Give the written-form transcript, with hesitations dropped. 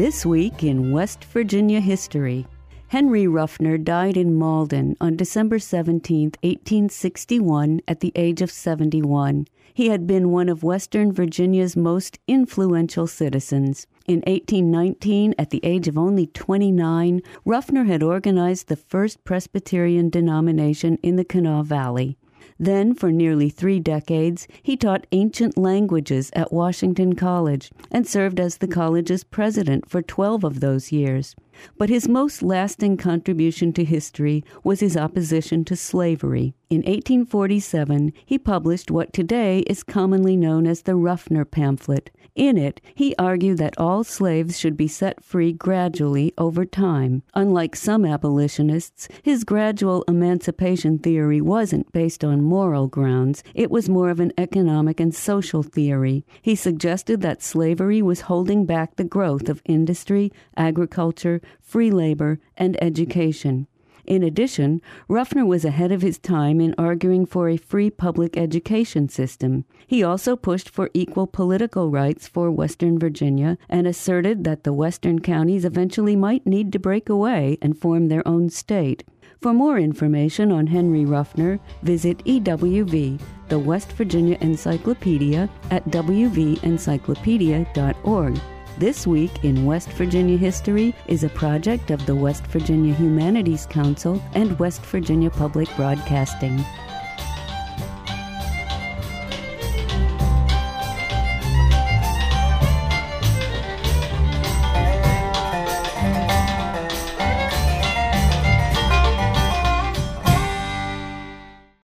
This week in West Virginia history. Henry Ruffner died in Malden on December 17, 1861, at the age of 71. He had been one of Western Virginia's most influential citizens. In 1819, at the age of only 29, Ruffner had organized the first Presbyterian denomination in the Kanawha Valley. Then, for nearly 3 decades, he taught ancient languages at Washington College and served as the college's president for 12 of those years. But his most lasting contribution to history was his opposition to slavery. In 1847, he published what today is commonly known as the Ruffner Pamphlet. In it, he argued that all slaves should be set free gradually over time. Unlike some abolitionists, his gradual emancipation theory wasn't based on moral grounds. It was more of an economic and social theory. He suggested that slavery was holding back the growth of industry, agriculture, free labor, and education. In addition, Ruffner was ahead of his time in arguing for a free public education system. He also pushed for equal political rights for Western Virginia and asserted that the western counties eventually might need to break away and form their own state. For more information on Henry Ruffner, visit EWV, the West Virginia Encyclopedia, at wvencyclopedia.org. This Week in West Virginia History is a project of the West Virginia Humanities Council and West Virginia Public Broadcasting.